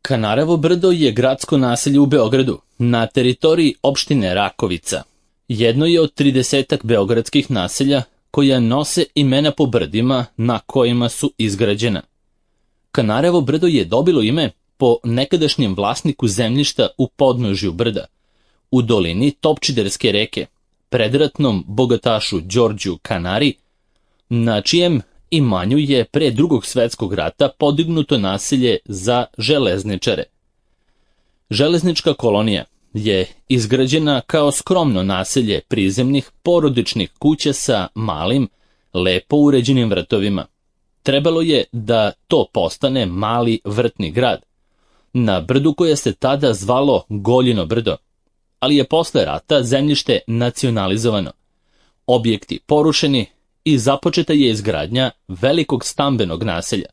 Kanarevo brdo je gradsko naselje u Beogradu, na teritoriji opštine Rakovica. Jedno je od 30 beogradskih naselja koja nose imena po brdima na kojima su izgrađena. Kanarevo brdo je dobilo ime po nekadašnjem vlasniku zemljišta u podnožju brda, u dolini Topčiderske reke, predratnom bogatašu Đorđu Kanari, na čijem imanju je pre Drugog svetskog rata podignuto naselje za železničare. Železnička kolonija je izgrađena kao skromno naselje prizemnih porodičnih kuća sa malim, lepo uređenim vrtovima. Trebalo je da to postane mali vrtni grad, na brdu koje se tada zvalo Goljino brdo, ali je posle rata zemljište nacionalizovano, objekti porušeni i započeta je izgradnja velikog stambenog naselja.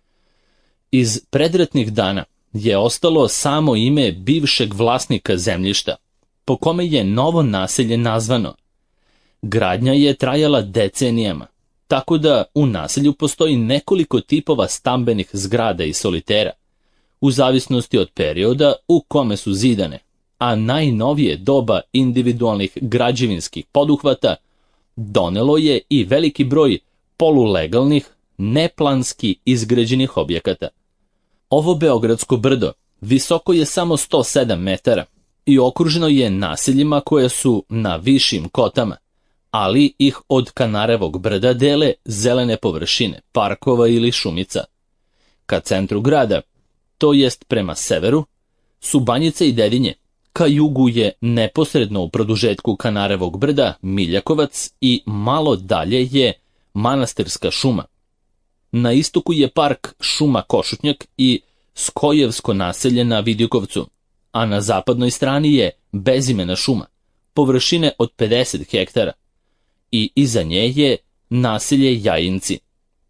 Iz predratnih dana je ostalo samo ime bivšeg vlasnika zemljišta, po kome je novo naselje nazvano. Gradnja je trajala decenijama, tako da u naselju postoji nekoliko tipova stambenih zgrada i solitera, u zavisnosti od perioda u kome su zidane, a najnovije doba individualnih građevinskih poduhvata donelo je i veliki broj polulegalnih, neplanski izgrađenih objekata. Ovo beogradsko brdo visoko je samo 107 metara i okruženo je naseljima koje su na višim kotama, ali ih od Kanarevog brda dele zelene površine, parkova ili šumica. Ka centru grada, to jest prema severu, su Banjica i Dedinje, ka jugu je neposredno u produžetku Kanarevog brda Miljakovac i malo dalje je Manastirska šuma. Na istoku je park Šuma Košutnjak i Skojevsko naselje na Vidikovcu, a na zapadnoj strani je bezimena šuma, površine od 50 hektara, i iza nje je naselje Jajinci.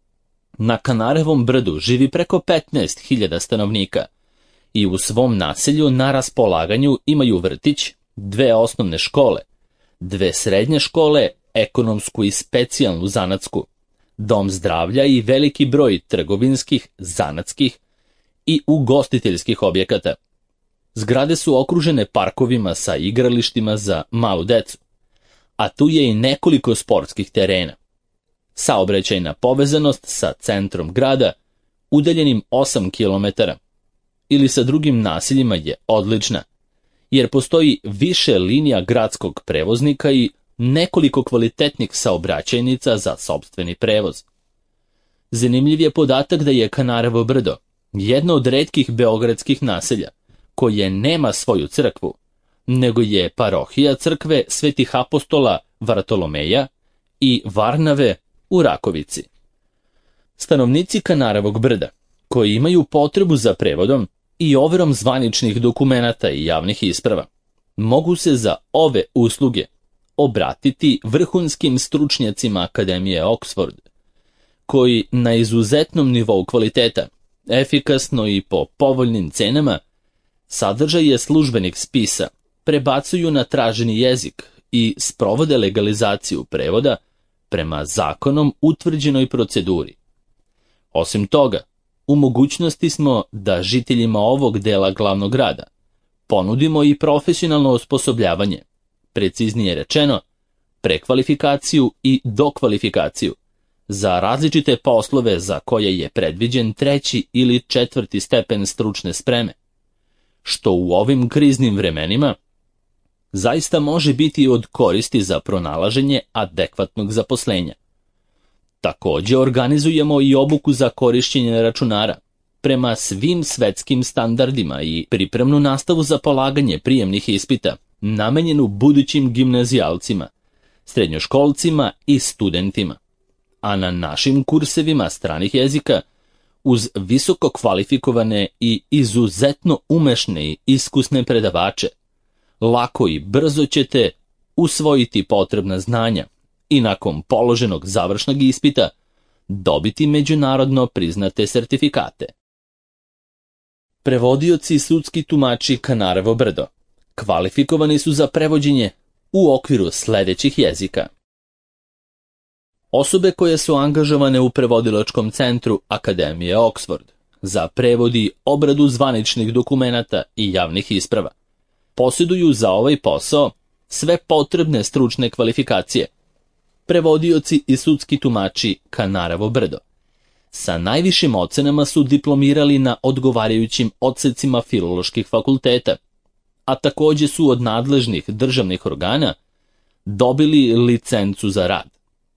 Na Kanarevom brdu živi preko 15.000 stanovnika i u svom naselju na raspolaganju imaju vrtić, 2 osnovne škole, 2 srednje škole, ekonomsku i specijalnu zanatsku, dom zdravlja i veliki broj trgovinskih, zanatskih i ugostiteljskih objekata. Zgrade su okružene parkovima sa igralištima za malu decu, a tu je i nekoliko sportskih terena. Saobraćajna povezanost sa centrom grada, udaljenim 8 km, ili sa drugim naseljima je odlična, jer postoji više linija gradskog prevoznika i nekoliko kvalitetnih saobraćajnica za sopstveni prevoz. Zanimljiv je podatak da je Kanarevo brdo jedno od retkih beogradskih naselja koje nema svoju crkvu, nego je parohija crkve Svetih apostola Vartolomeja i Varnave u Rakovici. Stanovnici Kanarevog brda, koji imaju potrebu za prevodom i overom zvaničnih dokumenata i javnih isprava, mogu se za ove usluge obratiti vrhunskim stručnjacima Akademije Oxford, koji na izuzetnom nivou kvaliteta, efikasno i po povoljnim cenama, sadržaje službenih spisa prebacuju na traženi jezik i sprovode legalizaciju prevoda prema zakonom utvrđenoj proceduri. Osim toga, u mogućnosti smo da žiteljima ovog dela glavnog grada ponudimo i profesionalno osposobljavanje, preciznije rečeno, prekvalifikaciju i dokvalifikaciju za različite poslove za koje je predviđen 3. ili 4. stepen stručne spreme, što u ovim kriznim vremenima zaista može biti od koristi za pronalaženje adekvatnog zaposlenja. Takođe organizujemo i obuku za korišćenje računara prema svim svetskim standardima i pripremnu nastavu za polaganje prijemnih ispita namenjenu budućim gimnazijalcima, srednjoškolcima i studentima. A na našim kursevima stranih jezika, uz visoko kvalifikovane i izuzetno umešne i iskusne predavače, lako i brzo ćete usvojiti potrebna znanja i nakon položenog završnog ispita dobiti međunarodno priznate sertifikate. Prevodioci i sudski tumači Kanarevo brdo kvalifikovani su za prevođenje u okviru sledećih jezika. Osobe koje su angažovane u prevodilačkom centru Akademije Oxford, za prevod i obradu zvaničnih dokumenata i javnih isprava. Posjeduju za ovaj posao sve potrebne stručne kvalifikacije. Prevodioci i sudski tumači Kanarevo brdo. Sa najvišim ocenama su diplomirali na odgovarajućim odsecima filoloških fakulteta, a takođe su od nadležnih državnih organa dobili licencu za rad.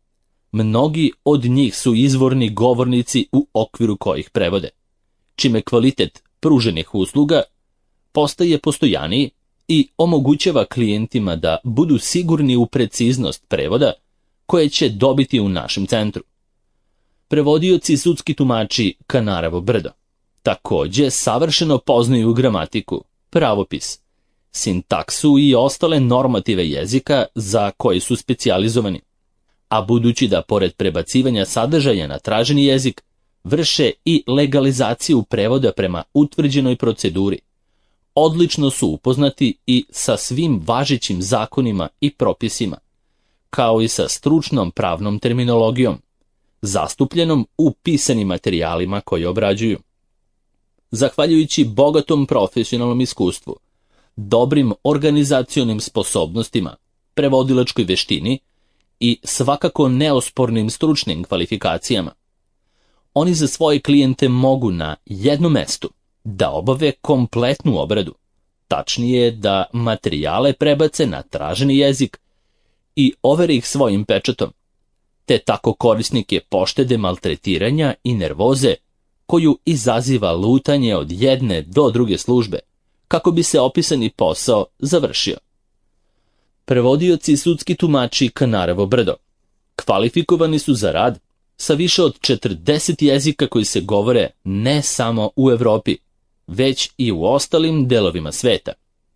Mnogi od njih su izvorni govornici u okviru kojih prevode, čime kvalitet pruženih usluga postaje postojaniji i omogućava klijentima da budu sigurni u preciznost prevoda koje će dobiti u našem centru. Prevodioci i sudski tumači Kanarevo brdo takođe savršeno poznaju gramatiku, pravopis, sintaksu i ostale normative jezika za koje su specijalizovani, a budući da pored prebacivanja sadržaja na traženi jezik, vrše i legalizaciju prevoda prema utvrđenoj proceduri, odlično su upoznati i sa svim važećim zakonima i propisima, kao i sa stručnom pravnom terminologijom, zastupljenom u pisanim materijalima koje obrađuju. Zahvaljujući bogatom profesionalnom iskustvu, dobrim organizacionim sposobnostima, prevodilačkoj veštini i svakako neospornim stručnim kvalifikacijama, oni za svoje klijente mogu na jednom mestu da obave kompletnu obradu, tačnije da materijale prebace na traženi jezik i overe ih svojim pečatom, te tako korisnike poštede maltretiranja i nervoze koju izaziva lutanje od jedne do druge službe, kako bi se opisani posao završio. Prevodioci i sudski tumači Kanarevo brdo kvalifikovani su za rad sa više od 40 jezika koji se govore ne samo u Evropi, već i u ostalim delovima sveta.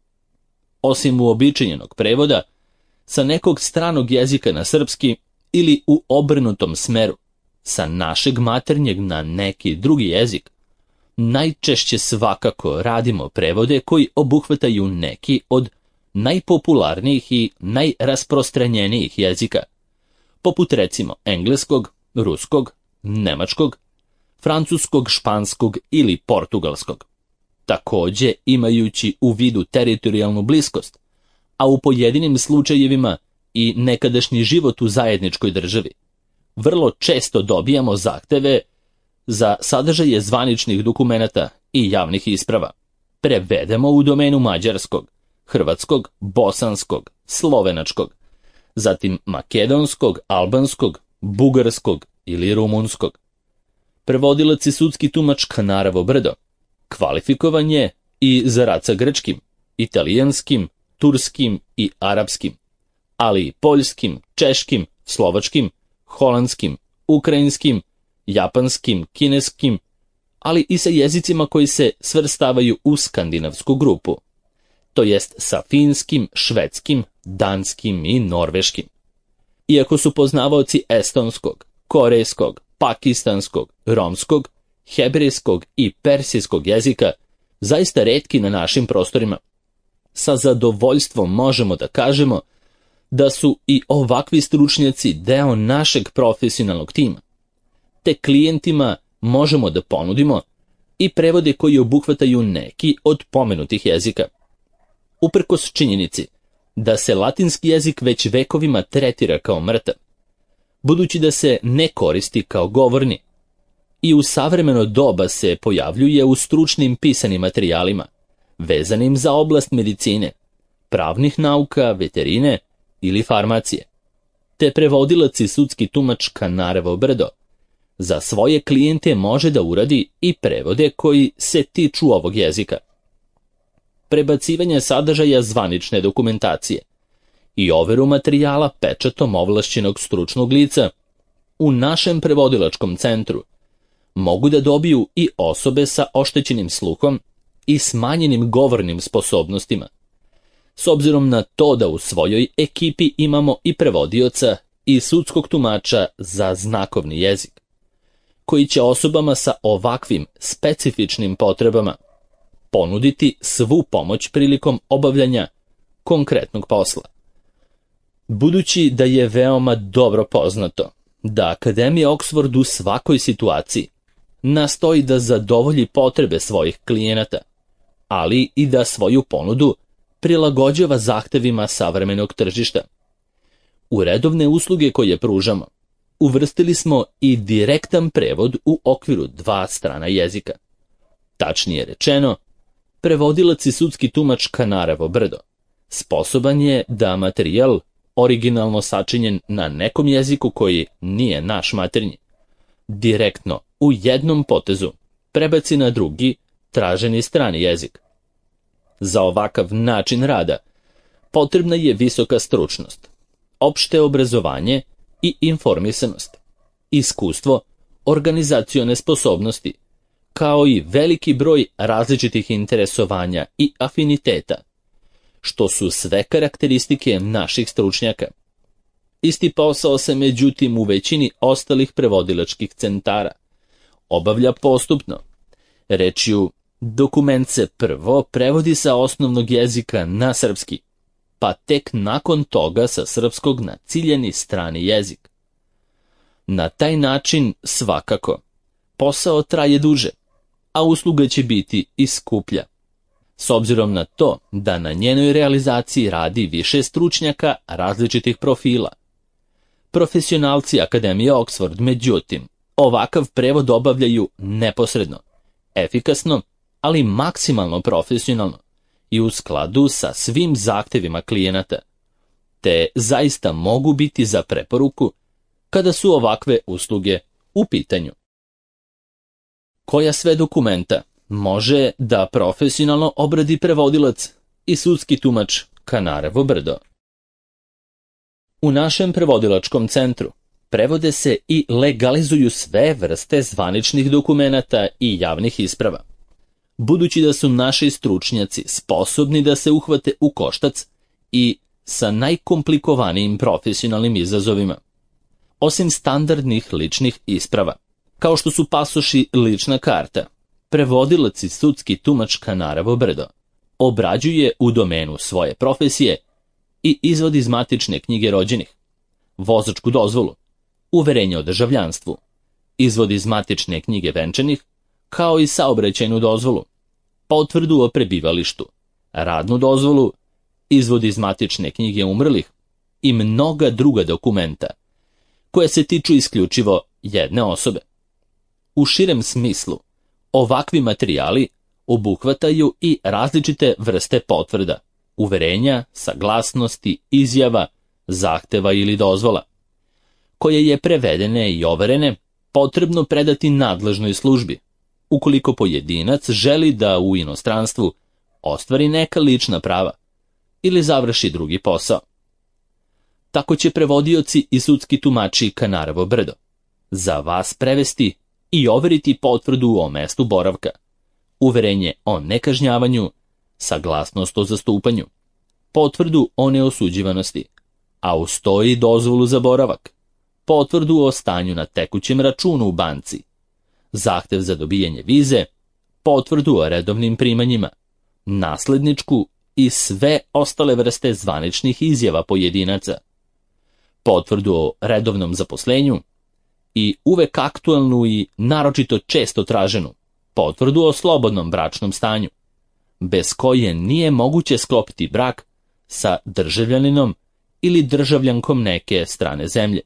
Osim uobičajenog prevoda, sa nekog stranog jezika na srpski ili u obrnutom smeru, sa našeg maternjeg na neki drugi jezik, najčešće svakako radimo prevode koji obuhvataju neki od najpopularnijih i najrasprostranjenijih jezika, poput recimo engleskog, ruskog, nemačkog, francuskog, španskog ili portugalskog. Takođe imajući u vidu teritorijalnu bliskost, a u pojedinim slučajevima i nekadašnji život u zajedničkoj državi, vrlo često dobijamo zahteve za sadržaje zvaničnih dokumenata i javnih isprava. Prevedemo u domenu mađarskog, hrvatskog, bosanskog, slovenačkog, zatim makedonskog, albanskog, bugarskog ili rumunskog. Prevodilac i sudski tumač Kanarevo brdo kvalifikovan je i za rad sa grčkim, italijanskim, turskim i arapskim, ali i poljskim, češkim, slovačkim, holandskim, ukrajinskim, japanskim, kineskim, ali i sa jezicima koji se svrstavaju u skandinavsku grupu, to jest sa finskim, švedskim, danskim i norveškim. Iako su poznavaoci estonskog, korejskog, pakistanskog, romskog, hebrejskog i persijskog jezika zaista retki na našim prostorima, sa zadovoljstvom možemo da kažemo da su i ovakvi stručnjaci deo našeg profesionalnog tima, te klijentima možemo da ponudimo i prevode koji obuhvataju neki od pomenutih jezika. Uprkos činjenici da se latinski jezik već vekovima tretira kao mrtav, budući da se ne koristi kao govorni, i u savremeno doba se pojavljuje u stručnim pisanim materijalima, vezanim za oblast medicine, pravnih nauka, veterine ili farmacije, te prevodilac i sudski tumač Kanarevo brdo za svoje klijente može da uradi i prevode koji se tiču ovog jezika. Prebacivanje sadržaja zvanične dokumentacije i overu materijala pečatom ovlašćenog stručnog lica u našem prevodilačkom centru mogu da dobiju i osobe sa oštećenim sluhom i smanjenim govornim sposobnostima, s obzirom na to da u svojoj ekipi imamo i prevodioca i sudskog tumača za znakovni jezik, koji će osobama sa ovakvim specifičnim potrebama ponuditi svu pomoć prilikom obavljanja konkretnog posla. Budući da je veoma dobro poznato da Akademija Oxford u svakoj situaciji nastoji da zadovolji potrebe svojih klijenata, ali i da svoju ponudu prilagođava zahtevima savremenog tržišta. U redovne usluge koje pružamo, uvrstili smo i direktan prevod u okviru 2 strana jezika. Tačnije rečeno, prevodilac i sudski tumač Kanarevo brdo sposoban je da materijal, originalno sačinjen na nekom jeziku koji nije naš maternji, direktno u jednom potezu prebaci na drugi, traženi strani jezik. Za ovakav način rada potrebna je visoka stručnost, opšte obrazovanje i informisanost, iskustvo, organizacione sposobnosti, kao i veliki broj različitih interesovanja i afiniteta, što su sve karakteristike naših stručnjaka. Isti posao se međutim u većini ostalih prevodilačkih centara obavlja postupno. Rečju, dokument se prvo prevodi sa osnovnog jezika na srpski, pa tek nakon toga sa srpskog na ciljeni strani jezik. Na taj način svakako posao traje duže, a usluga će biti i skuplja. S obzirom na to da na njenoj realizaciji radi više stručnjaka različitih profila. Profesionalci Akademije Oxford, međutim, ovakav prevod obavljaju neposredno, efikasno, ali maksimalno profesionalno i u skladu sa svim zahtevima klijenata, te zaista mogu biti za preporuku kada su ovakve usluge u pitanju. Koja sve dokumenta može da profesionalno obradi prevodilac i sudski tumač Kanarevo brdo? U našem prevodilačkom centru prevode se i legalizuju sve vrste zvaničnih dokumenata i javnih isprava. Budući da su naši stručnjaci sposobni da se uhvate u koštac i sa najkomplikovanijim profesionalnim izazovima. Osim standardnih ličnih isprava, kao što su pasoši, lična karta, prevodilac i sudski tumač Kanarevo brdo obrađuje u domenu svoje profesije i izvod iz matične knjige rođenih, vozačku dozvolu, uverenje o državljanstvu, izvod iz matične knjige venčanih, kao i saobraćajnu dozvolu, potvrdu o prebivalištu, radnu dozvolu, izvod iz matične knjige umrlih i mnoga druga dokumenta, koje se tiču isključivo jedne osobe. U širem smislu, ovakvi materijali obuhvataju i različite vrste potvrda, uverenja, saglasnosti, izjava, zahteva ili dozvola, koje je prevedene i overene potrebno predati nadležnoj službi, ukoliko pojedinac želi da u inostranstvu ostvari neka lična prava ili završi drugi posao. Tako će prevodioci i sudski tumači Kanarevo brdo za vas prevesti i overiti potvrdu o mestu boravka, uverenje o nekažnjavanju, saglasnost o zastupanju, potvrdu o neosuđivanosti, a uz to i dozvolu za boravak, potvrdu o stanju na tekućem računu u banci, zahtev za dobijanje vize, potvrdu o redovnim primanjima, nasledničku i sve ostale vrste zvaničnih izjava pojedinaca, potvrdu o redovnom zaposlenju i uvek aktualnu i naročito često traženu potvrdu o slobodnom bračnom stanju, bez koje nije moguće sklopiti brak sa državljaninom ili državljankom neke strane zemlje.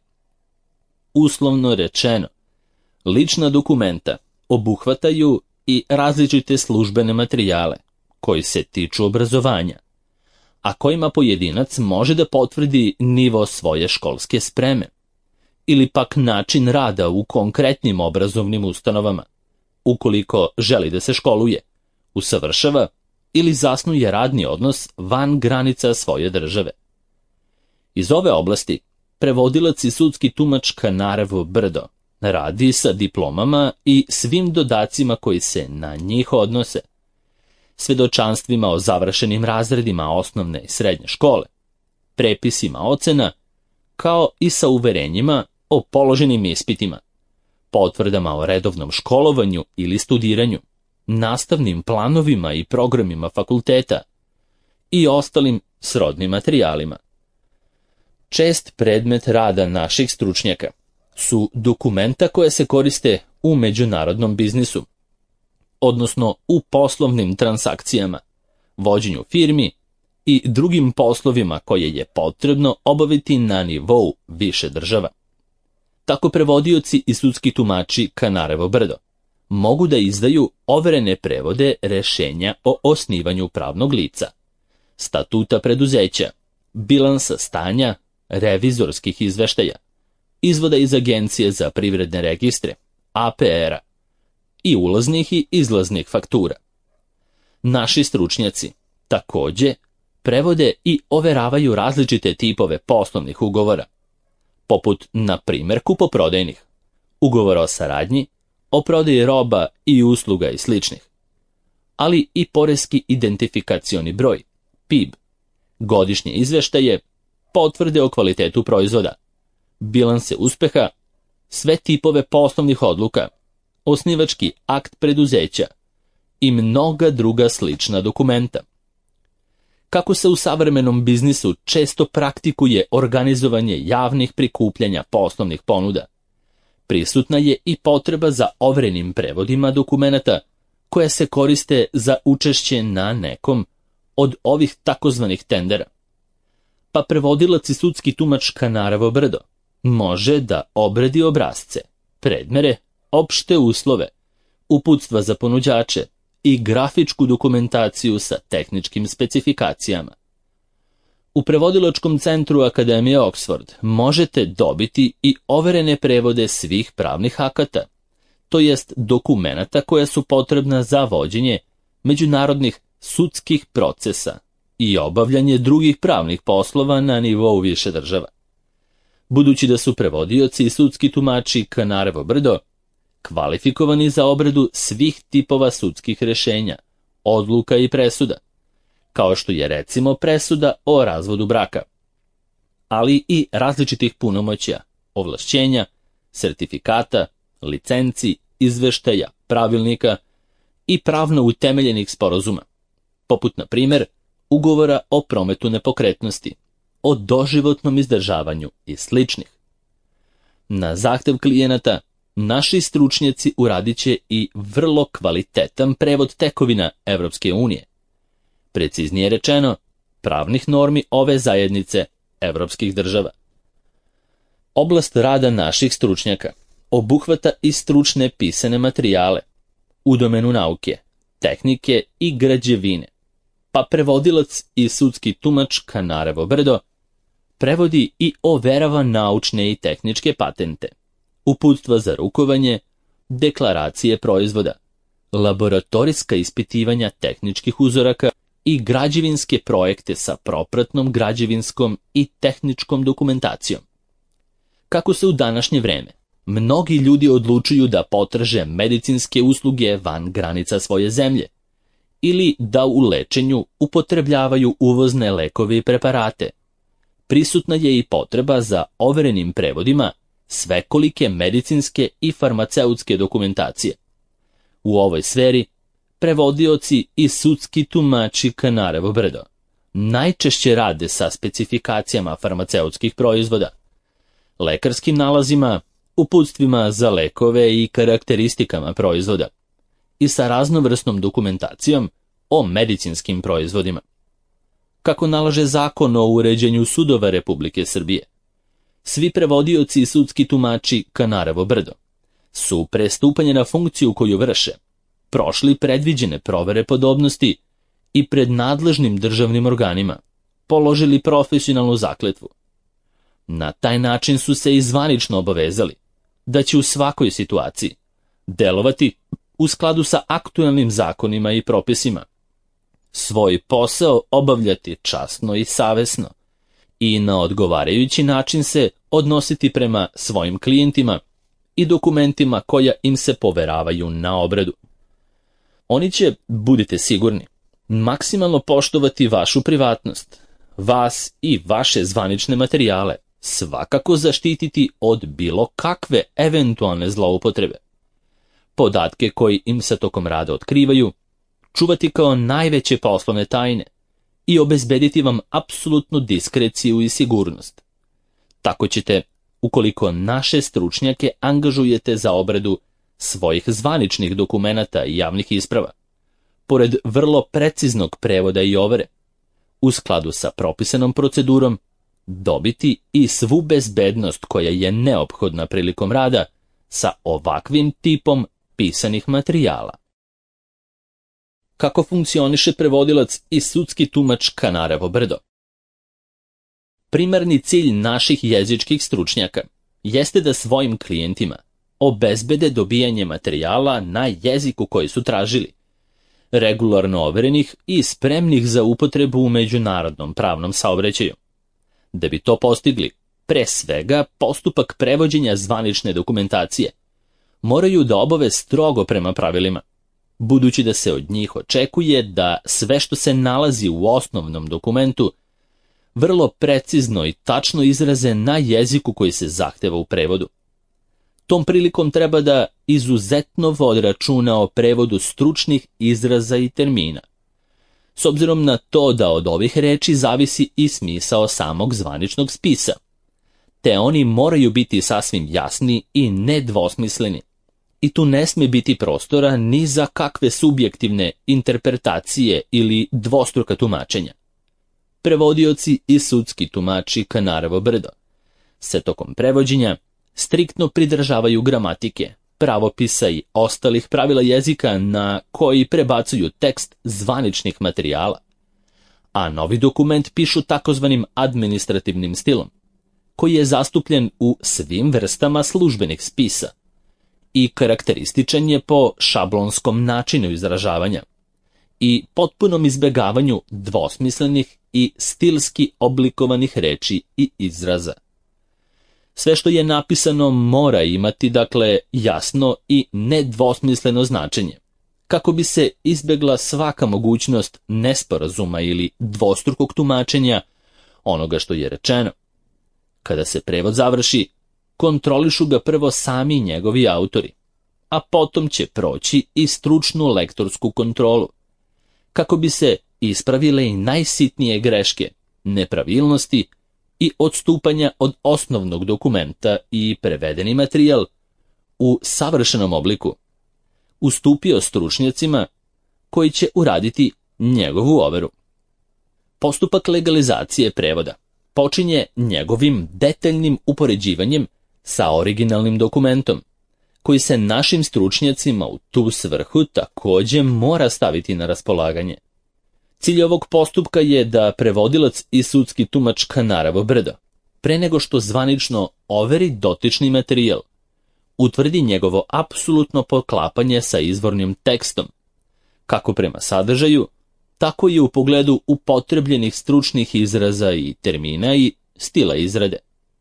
Uslovno rečeno, lična dokumenta obuhvataju i različite službene materijale koji se tiču obrazovanja, a kojima pojedinac može da potvrdi nivo svoje školske spreme ili pak način rada u konkretnim obrazovnim ustanovama, ukoliko želi da se školuje, usavršava ili zasnuje radni odnos van granica svoje države. Iz ove oblasti prevodilac i sudski tumač Kanarevo brdo radi sa diplomama i svim dodacima koji se na njih odnose, svedočanstvima o završenim razredima osnovne i srednje škole, prepisima ocena, kao i sa uverenjima o položenim ispitima, potvrdama o redovnom školovanju ili studiranju, nastavnim planovima i programima fakulteta i ostalim srodnim materijalima. Čest predmet rada naših stručnjaka su dokumenta koja se koriste u međunarodnom biznisu, odnosno u poslovnim transakcijama, vođenju firmi i drugim poslovima koje je potrebno obaviti na nivou više država. Tako prevodioci i sudski tumači Kanarevo brdo mogu da izdaju overene prevode rešenja o osnivanju pravnog lica, statuta preduzeća, bilansa stanja, revizorskih izveštaja, izvoda iz Agencije za privredne registre, APR-a, i ulaznih i izlaznih faktura. Naši stručnjaci takođe prevode i overavaju različite tipove poslovnih ugovora, poput, na primjer, kupoprodajnih, ugovora o saradnji, o prodaji roba i usluga i sličnih, ali i poreski identifikacioni broj, PIB, godišnje izveštaje, potvrde o kvalitetu proizvoda, bilanse uspeha, sve tipove poslovnih odluka, osnivački akt preduzeća i mnoga druga slična dokumenta. Kako se u savremenom biznisu često praktikuje organizovanje javnih prikupljanja poslovnih ponuda, prisutna je i potreba za overenim prevodima dokumenata koja se koriste za učešće na nekom od ovih takozvanih tendera. Pa prevodilac i sudski tumač Kanarevo brdo može da obradi obrasce, predmere, opšte uslove, uputstva za ponuđače i grafičku dokumentaciju sa tehničkim specifikacijama. U prevodilačkom centru Akademije Oxford možete dobiti i overene prevode svih pravnih akata, to jest dokumenata koja su potrebna za vođenje međunarodnih sudskih procesa i obavljanje drugih pravnih poslova na nivou više država. Budući da su prevodioci i sudski tumači Kanarevo brdo kvalifikovani za obradu svih tipova sudskih rešenja, odluka i presuda, kao što je recimo presuda o razvodu braka, ali i različitih punomoćja, ovlašćenja, sertifikata, licenci, izveštaja, pravilnika i pravno utemeljenih sporazuma, poput na primjer ugovora o prometu nepokretnosti, o doživotnom izdržavanju i sličnih. Na zahtev klijenata naši stručnjaci uradit će i vrlo kvalitetan prevod tekovina Evropske unije, preciznije rečeno, pravnih normi ove zajednice evropskih država. Oblast rada naših stručnjaka obuhvata i stručne pisane materijale u domenu nauke, tehnike i građevine, pa prevodilac i sudski tumač Kanarevo brdo prevodi i overava naučne i tehničke patente, uputstva za rukovanje, deklaracije proizvoda, laboratorijska ispitivanja tehničkih uzoraka i građevinske projekte sa propratnom građevinskom i tehničkom dokumentacijom. Kako se u današnje vreme mnogi ljudi odlučuju da potraže medicinske usluge van granica svoje zemlje ili da u lečenju upotrebljavaju uvozne lekove i preparate, prisutna je i potreba za overenim prevodima svekolike medicinske i farmaceutske dokumentacije. U ovoj sferi prevodioci i sudski tumači Kanarevo brdo najčešće rade sa specifikacijama farmaceutskih proizvoda, lekarskim nalazima, uputstvima za lekove i karakteristikama proizvoda i sa raznovrsnom dokumentacijom o medicinskim proizvodima. Kako nalaže Zakon o uređenju sudova Republike Srbije, svi prevodioci i sudski tumači Kanarevo brdo su pre stupanja na funkciju koju vrše prošli predviđene provere podobnosti i pred nadležnim državnim organima položili profesionalnu zakletvu. Na taj način su se i zvanično obavezali da će u svakoj situaciji delovati u skladu sa aktuelnim zakonima i propisima, svoj posao obavljati časno i savesno i na odgovarajući način se odnositi prema svojim klijentima i dokumentima koja im se poveravaju na obradu. Oni će, budite sigurni, maksimalno poštovati vašu privatnost, vas i vaše zvanične materijale, svakako zaštititi od bilo kakve eventualne zloupotrebe. Podatke koji im se tokom rada otkrivaju, čuvati kao najveće poslovne tajne i obezbediti vam apsolutnu diskreciju i sigurnost. Tako ćete ukoliko naše stručnjake angažujete za obradu svojih zvaničnih dokumenata i javnih isprava, pored vrlo preciznog prevoda i overe, u skladu sa propisanom procedurom, dobiti i svu bezbednost koja je neophodna prilikom rada sa ovakvim tipom pisanih materijala. Kako funkcioniše prevodilac i sudski tumač Kanarevo brdo? Primarni cilj naših jezičkih stručnjaka jeste da svojim klijentima obezbede dobijanje materijala na jeziku koji su tražili, regularno overenih i spremnih za upotrebu u međunarodnom pravnom saobraćaju. Da bi to postigli, pre svega postupak prevođenja zvanične dokumentacije moraju da obave strogo prema pravilima, budući da se od njih očekuje da sve što se nalazi u osnovnom dokumentu vrlo precizno i tačno izraze na jeziku koji se zahteva u prevodu. Tom prilikom treba da izuzetno vode računa o prevodu stručnih izraza i termina, s obzirom na to da od ovih reči zavisi i smisao samog zvaničnog spisa, te oni moraju biti sasvim jasni i nedvosmisleni. I tu ne sme biti prostora ni za kakve subjektivne interpretacije ili dvostruka tumačenja. Prevodioci i sudski tumači Kanarevo brdo se tokom prevođenja striktno pridržavaju gramatike, pravopisa i ostalih pravila jezika na koji prebacuju tekst zvaničnih materijala, a novi dokument pišu takozvanim administrativnim stilom, koji je zastupljen u svim vrstama službenih spisa i karakterističan je po šablonskom načinu izražavanja i potpunom izbegavanju dvosmislenih i stilski oblikovanih reči i izraza. Sve što je napisano mora imati, dakle, jasno i nedvosmisleno značenje, kako bi se izbegla svaka mogućnost nesporazuma ili dvostrukog tumačenja onoga što je rečeno. Kada se prevod završi, kontrolišu ga prvo sami njegovi autori, a potom će proći i stručnu lektorsku kontrolu, kako bi se ispravile i najsitnije greške, nepravilnosti i odstupanja od osnovnog dokumenta i prevedeni materijal u savršenom obliku ustupio stručnjacima koji će uraditi njegovu overu. Postupak legalizacije prevoda počinje njegovim detaljnim upoređivanjem sa originalnim dokumentom, koji se našim stručnjacima u tu svrhu također mora staviti na raspolaganje. Cilj ovog postupka je da prevodilac i sudski tumač Kanarevo brdo, pre nego što zvanično overi dotični materijal, utvrdi njegovo apsolutno poklapanje sa izvornim tekstom, kako prema sadržaju, tako i u pogledu upotrebljenih stručnih izraza i termina i stila izrade.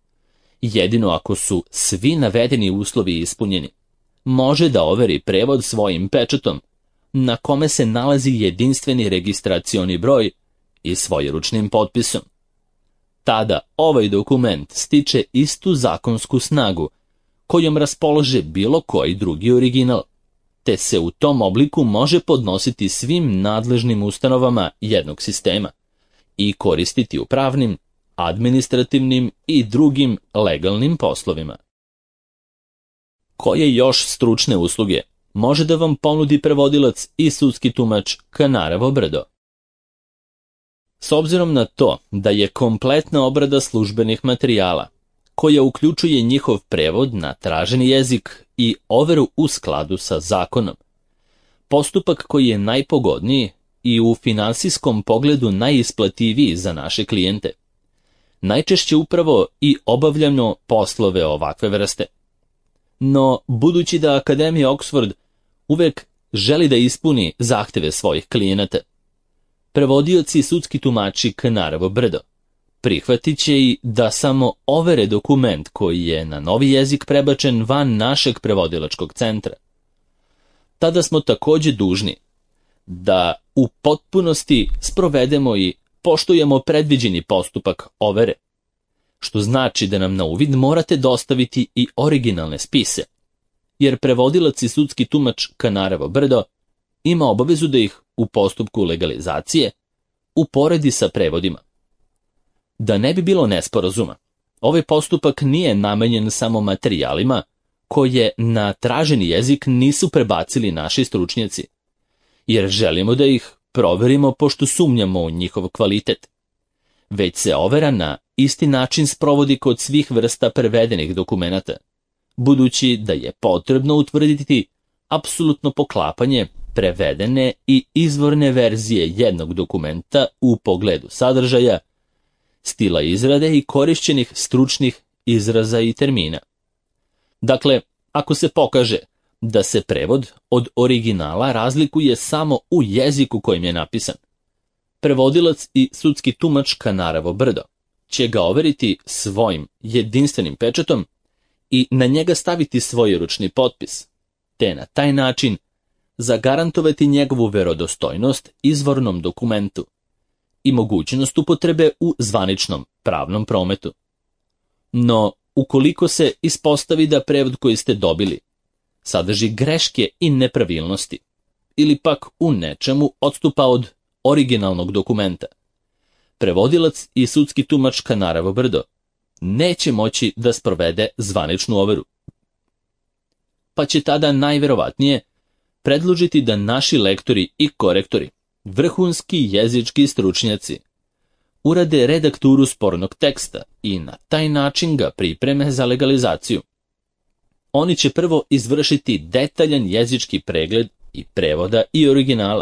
Jedino ako su svi navedeni uslovi ispunjeni, može da overi prevod svojim pečatom, na kome se nalazi jedinstveni registracioni broj i svojeručnim potpisom. Tada ovaj dokument stiče istu zakonsku snagu kojom raspolože bilo koji drugi original, te se u tom obliku može podnositi svim nadležnim ustanovama jednog sistema i koristiti u pravnim, administrativnim i drugim legalnim poslovima. Koje još stručne usluge može da vam ponudi prevodilac i sudski tumač Kanarevo brdo? S obzirom na to da je kompletna obrada službenih materijala, koja uključuje njihov prevod na traženi jezik i overu u skladu sa zakonom, postupak koji je najpogodniji i u finansijskom pogledu najisplativiji za naše klijente, najčešće upravo i obavljamo poslove ovakve vrste. No, budući da Akademija Oxford uvek želi da ispuni zahteve svojih klijenata, prevodioci i sudski tumači Kanarevo brdo prihvatit će i da samo overe dokument koji je na novi jezik prebačen van našeg prevodilačkog centra. Tada smo također dužni da u potpunosti sprovedemo i poštujemo predviđeni postupak overe, što znači da nam na uvid morate dostaviti i originalne spise, jer prevodilac i sudski tumač Kanarevo brdo ima obavezu da ih u postupku legalizacije uporedi sa prevodima. Da ne bi bilo nesporazuma, Ovaj postupak nije namenjen samo materijalima koje na traženi jezik nisu prebacili naši stručnjaci, jer želimo da ih proverimo pošto sumnjamo u njihov kvalitet. Već se overa na isti način sprovodi kod svih vrsta prevedenih dokumenata, budući da je potrebno utvrditi apsolutno poklapanje prevedene i izvorne verzije jednog dokumenta u pogledu sadržaja, stila izrade i korišćenih stručnih izraza i termina. Dakle, ako se pokaže da se prevod od originala razlikuje samo u jeziku kojim je napisan, prevodilac i sudski tumač Kanarevo brdo će ga overiti svojim jedinstvenim pečatom i na njega staviti svoj ručni potpis, te na taj način zagarantovati njegovu verodostojnost izvornom dokumentu i mogućnost upotrebe u zvaničnom pravnom prometu. No, ukoliko se ispostavi da prevod koji ste dobili sadrži greške i nepravilnosti, ili pak u nečemu odstupa od originalnog dokumenta, prevodilac i sudski tumač Kanarevo brdo neće moći da sprovede zvaničnu overu. Pa će tada najverovatnije predložiti da naši lektori i korektori, vrhunski jezički stručnjaci, urade redakturu spornog teksta i na taj način ga pripreme za legalizaciju. Oni će prvo izvršiti detaljan jezički pregled i prevoda i originala,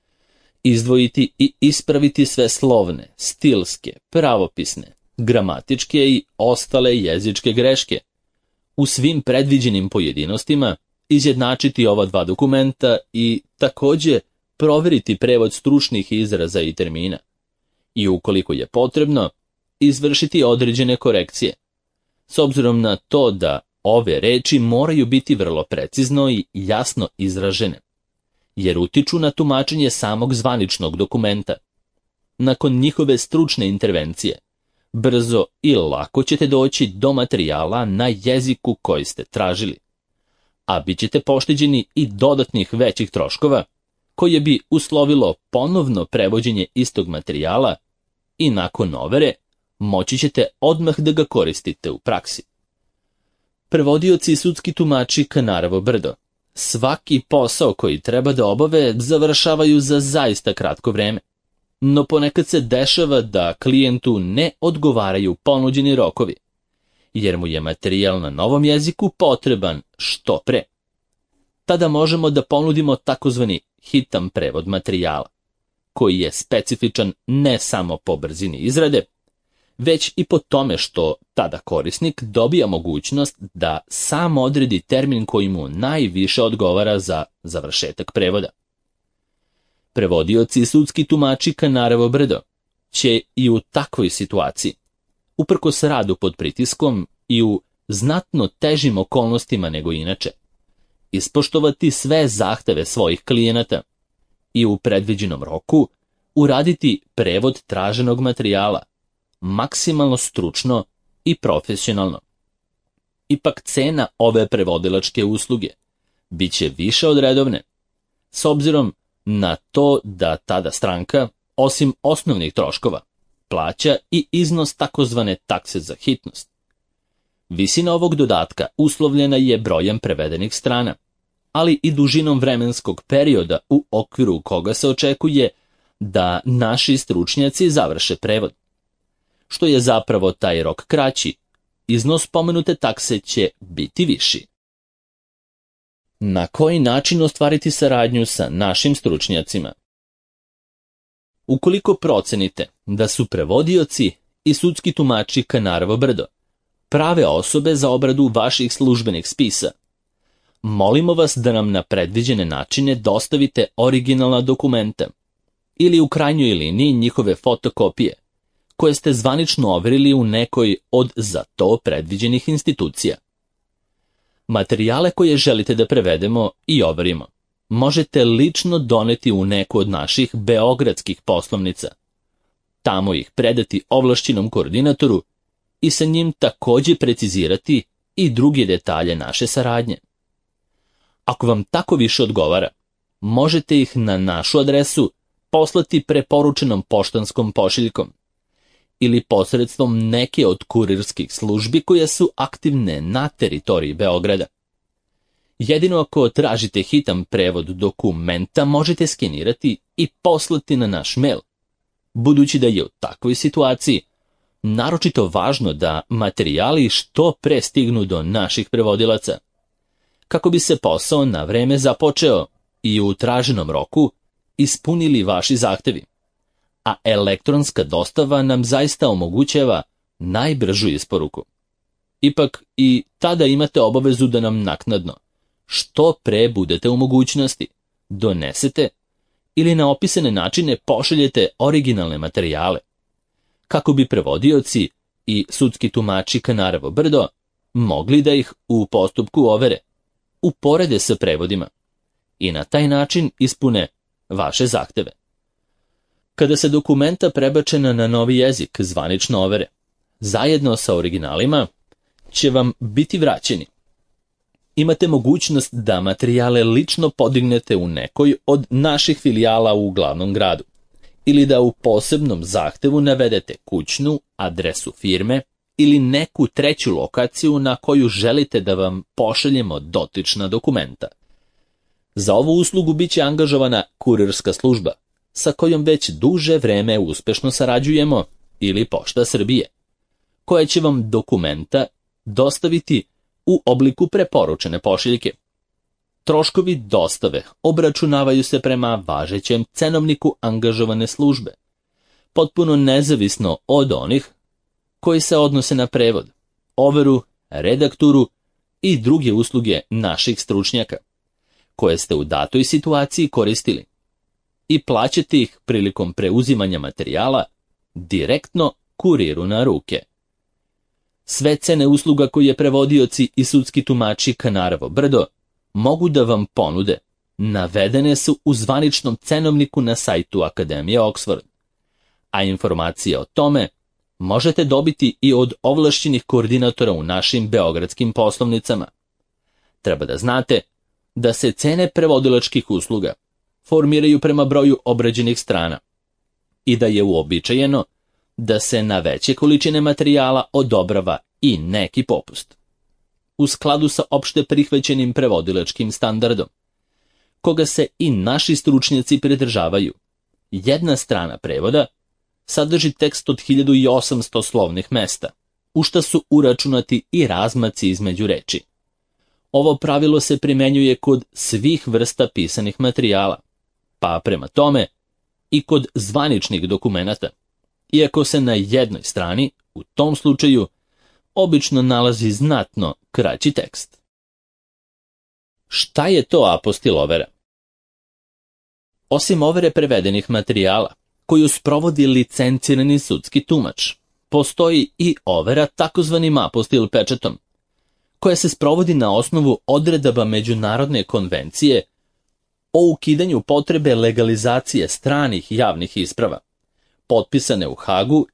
izdvojiti i ispraviti sve slovne, stilske, pravopisne, gramatičke i ostale jezičke greške, u svim predviđenim pojedinostima izjednačiti ova dva dokumenta i takođe proveriti prevod stručnih izraza i termina i ukoliko je potrebno, izvršiti određene korekcije, s obzirom na to da ove reči moraju biti vrlo precizno i jasno izražene, jer utiču na tumačenje samog zvaničnog dokumenta. Nakon njihove stručne intervencije, brzo i lako ćete doći do materijala na jeziku koji ste tražili, a bit ćete pošteđeni i dodatnih većih troškova, koje bi uslovilo ponovno prevođenje istog materijala i nakon overe moći ćete odmah da ga koristite u praksi. Prevodioci i sudski tumači Kanarevo brdo svaki posao koji treba da obave završavaju za zaista kratko vreme, no ponekad se dešava da klijentu ne odgovaraju ponuđeni rokovi, jer mu je materijal na novom jeziku potreban što pre. Tada možemo da ponudimo takozvani hitan prevod materijala, koji je specifičan ne samo po brzini izrade, već i po tome što tada korisnik dobija mogućnost da sam odredi termin koji mu najviše odgovara za završetak prevoda. Prevodioci i sudski tumači Kanarevo brdo će i u takvoj situaciji, uprkos radu pod pritiskom i u znatno težim okolnostima nego inače, ispoštovati sve zahteve svojih klijenata i u predviđenom roku uraditi prevod traženog materijala, maksimalno stručno i profesionalno. Ipak cena ove prevodilačke usluge bit će više od redovne, s obzirom na to da tada stranka, osim osnovnih troškova, plaća i iznos takozvane takse za hitnost. Visina ovog dodatka uslovljena je brojem prevedenih strana, ali i dužinom vremenskog perioda u okviru koga se očekuje da naši stručnjaci završe prevod. Što je zapravo taj rok kraći, iznos pomenute takse će biti viši. Na koji način ostvariti saradnju sa našim stručnjacima? Ukoliko procenite da su prevodioci i sudski tumači Kanarevo brdo prave osobe za obradu vaših službenih spisa, molimo vas da nam na predviđene načine dostavite originalna dokumenta ili u krajnjoj liniji njihove fotokopije, koje ste zvanično overili u nekoj od za to predviđenih institucija. Materijale koje želite da prevedemo i overimo možete lično doneti u neku od naših beogradskih poslovnica, tamo ih predati ovlašćenom koordinatoru i sa njim takođe precizirati i druge detalje naše saradnje. Ako vam tako više odgovara, možete ih na našu adresu poslati preporučenom poštanskom pošiljkom ili posredstvom neke od kurirskih službi koje su aktivne na teritoriji Beograda. Jedino ako tražite hitan prevod dokumenta možete skenirati i poslati na naš mail. Budući da je u takvoj situaciji naročito važno da materijali što pre stignu do naših prevodilaca, kako bi se posao na vreme započeo i u traženom roku ispunili vaši zahtevi, a elektronska dostava nam zaista omogućava najbržu isporuku. Ipak i tada imate obavezu da nam naknadno, što pre budete u mogućnosti, donesete ili na opisane načine pošaljete originalne materijale, kako bi prevodioci i sudski tumači Kanarevo brdo mogli da ih u postupku overe, uporede sa prevodima i na taj način ispune vaše zahteve. Kada se dokumenta prebačena na novi jezik zvanično overe, zajedno sa originalima će vam biti vraćeni. Imate mogućnost da materijale lično podignete u nekoj od naših filijala u glavnom gradu ili da u posebnom zahtevu navedete kućnu, adresu firme ili neku treću lokaciju na koju želite da vam pošaljemo dotična dokumenta. Za ovu uslugu biće angažovana kurirska služba, sa kojom već duže vreme uspešno sarađujemo, ili Pošta Srbije, koja će vam dokumenta dostaviti u obliku preporučene pošiljke. Troškovi dostave obračunavaju se prema važećem cenovniku angažovane službe, potpuno nezavisno od onih koji se odnose na prevod, overu, redakturu i druge usluge naših stručnjaka, koje ste u datoj situaciji koristili, i plaćate ih prilikom preuzimanja materijala direktno kuriru na ruke. Sve cene usluga koje prevodioci i sudski tumači Kanarevo brdo mogu da vam ponude navedene su u zvaničnom cenovniku na sajtu Akademije Oxford, a informacije o tome možete dobiti i od ovlašćenih koordinatora u našim beogradskim poslovnicama. Treba da znate da se cene prevodilačkih usluga formiraju prema broju obrađenih strana i da je uobičajeno da se na veće količine materijala odobrava i neki popust. U skladu sa opšte prihvaćenim prevodilačkim standardom, koga se i naši stručnjaci pridržavaju, jedna strana prevoda sadrži tekst od 1800 slovnih mesta, u šta su uračunati i razmaci između reči. Ovo pravilo se primenjuje kod svih vrsta pisanih materijala, pa prema tome i kod zvaničnih dokumenata, iako se na jednoj strani, u tom slučaju, obično nalazi znatno kraći tekst. Šta je to apostil overa? Osim overe prevedenih materijala, koju sprovodi licencirani sudski tumač, postoji i overa takozvanim apostil pečatom, koja se sprovodi na osnovu odredaba Međunarodne konvencije o ukidanju potrebe legalizacije stranih javnih isprava, potpisane u Hagu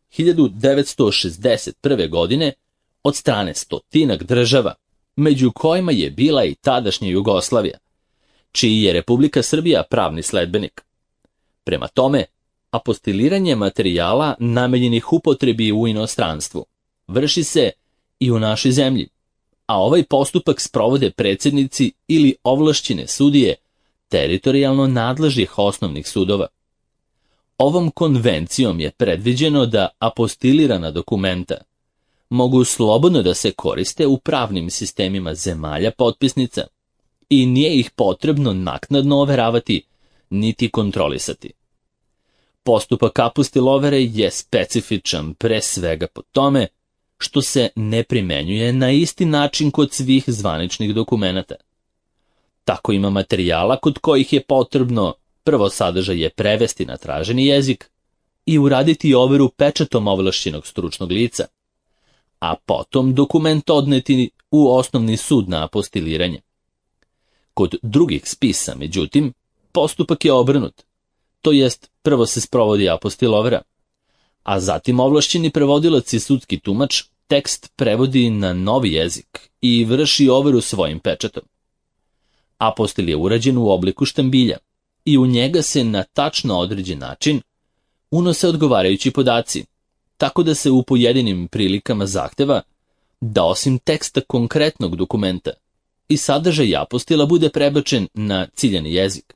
1961. godine od strane stotinak država, među kojima je bila i tadašnja Jugoslavija, čiji je Republika Srbija pravni sledbenik. Prema tome, apostiliranje materijala namenjenih upotrebi u inostranstvu vrši se i u našoj zemlji, a ovaj postupak sprovode predsjednici ili ovlašćene sudije teritorijalno nadležnih osnovnih sudova. Ovom konvencijom je predviđeno da apostilirana dokumenta mogu slobodno da se koriste u pravnim sistemima zemalja potpisnica i nije ih potrebno naknadno overavati niti kontrolisati. Postupak apostil overe je specifičan pre svega po tome što se ne primenjuje na isti način kod svih zvaničnih dokumenata. Tako ima materijala kod kojih je potrebno prvo sadržaje prevesti na traženi jezik i uraditi overu pečatom ovlašćenog stručnog lica, a potom dokument odneti u osnovni sud na apostiliranje. Kod drugih spisa, međutim, postupak je obrnut, to jest prvo se sprovodi apostil overa, a zatim ovlašćeni prevodilac i sudski tumač tekst prevodi na novi jezik i vrši overu svojim pečatom. Apostil je urađen u obliku štambilja i u njega se na tačno određen način unose odgovarajući podaci, tako da se u pojedinim prilikama zahteva da osim teksta konkretnog dokumenta i sadržaj apostila bude prebačen na ciljani jezik.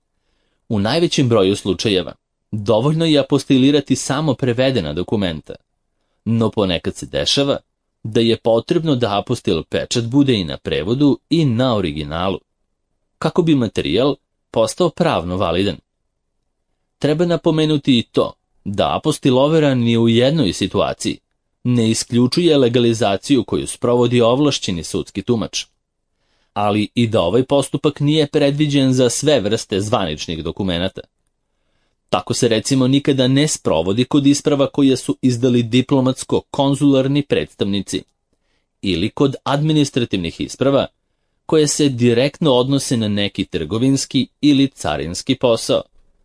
U najvećem broju slučajeva dovoljno je apostilirati samo prevedena dokumenta, no ponekad se dešava da je potrebno da apostil pečat bude i na prevodu i na originalu, kako bi materijal postao pravno validan. Treba napomenuti i to da apostil overa ni u jednoj situaciji ne isključuje legalizaciju koju sprovodi ovlašćeni sudski tumač, ali i da ovaj postupak nije predviđen za sve vrste zvaničnih dokumenata. Tako se recimo nikada ne sprovodi kod isprava koje su izdali diplomatsko-konzularni predstavnici ili kod administrativnih isprava koje se direktno odnose na neki trgovinski ili carinski posao.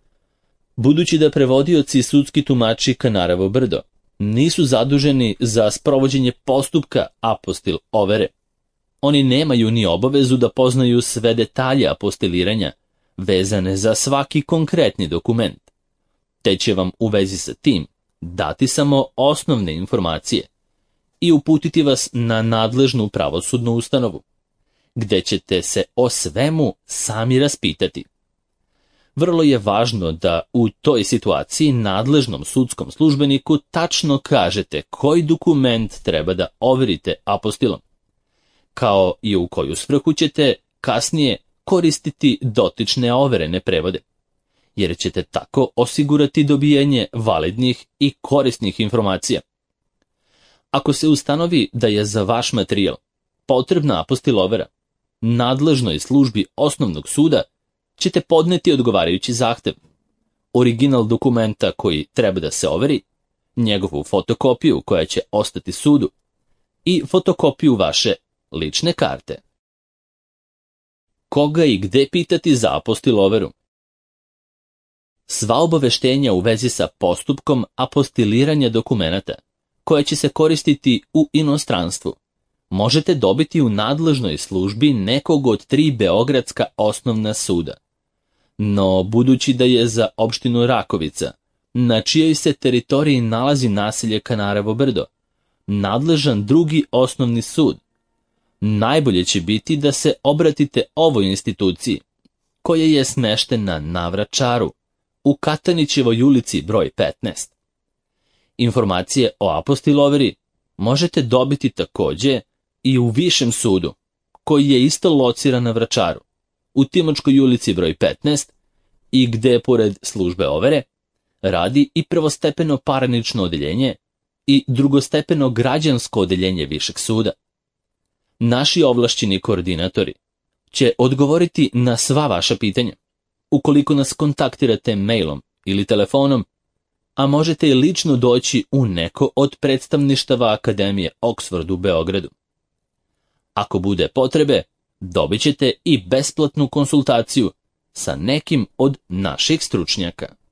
Budući da prevodioci i sudski tumači Kanarevo brdo nisu zaduženi za sprovođenje postupka apostil overe, oni nemaju ni obavezu da poznaju sve detalje apostiliranja vezane za svaki konkretni dokument, te će vam u vezi sa tim dati samo osnovne informacije i uputiti vas na nadležnu pravosudnu ustanovu, gde ćete se o svemu sami raspitati. Vrlo je važno da u toj situaciji nadležnom sudskom službeniku tačno kažete koji dokument treba da overite apostilom, kao i u koju svrhu ćete kasnije koristiti dotične overene prevode, jer ćete tako osigurati dobijanje validnih i korisnih informacija. Ako se ustanovi da je za vaš materijal potrebna apostil overa, nadležnoj službi osnovnog suda ćete podneti odgovarajući zahtev, original dokumenta koji treba da se overi, njegovu fotokopiju koja će ostati sudu i fotokopiju vaše lične karte. Koga i gde pitati za apostil overu? Sva obaveštenja u vezi sa postupkom apostiliranja dokumenata, koja će se koristiti u inostranstvu, možete dobiti u nadležnoj službi nekog od 3 beogradska osnovna suda. No, budući da je za opštinu Rakovica, na čijoj se teritoriji nalazi naselje Kanarevo brdo, nadležan drugi osnovni sud, najbolje će biti da se obratite ovoj instituciji, koja je smeštena na Vračaru, u Katanićevoj ulici broj 15. Informacije o apostil overi možete dobiti takođe i u višem sudu, koji je isto lociran na Vračaru, u Timočkoj ulici broj 15 i gde, pored službe overe, radi i prvostepeno parnično odeljenje i drugostepeno građansko odeljenje višeg suda. Naši ovlašćeni koordinatori će odgovoriti na sva vaša pitanja, ukoliko nas kontaktirate mailom ili telefonom, a možete i lično doći u neko od predstavništava Akademije Oxford u Beogradu. Ako bude potrebe, dobit ćete i besplatnu konsultaciju sa nekim od naših stručnjaka.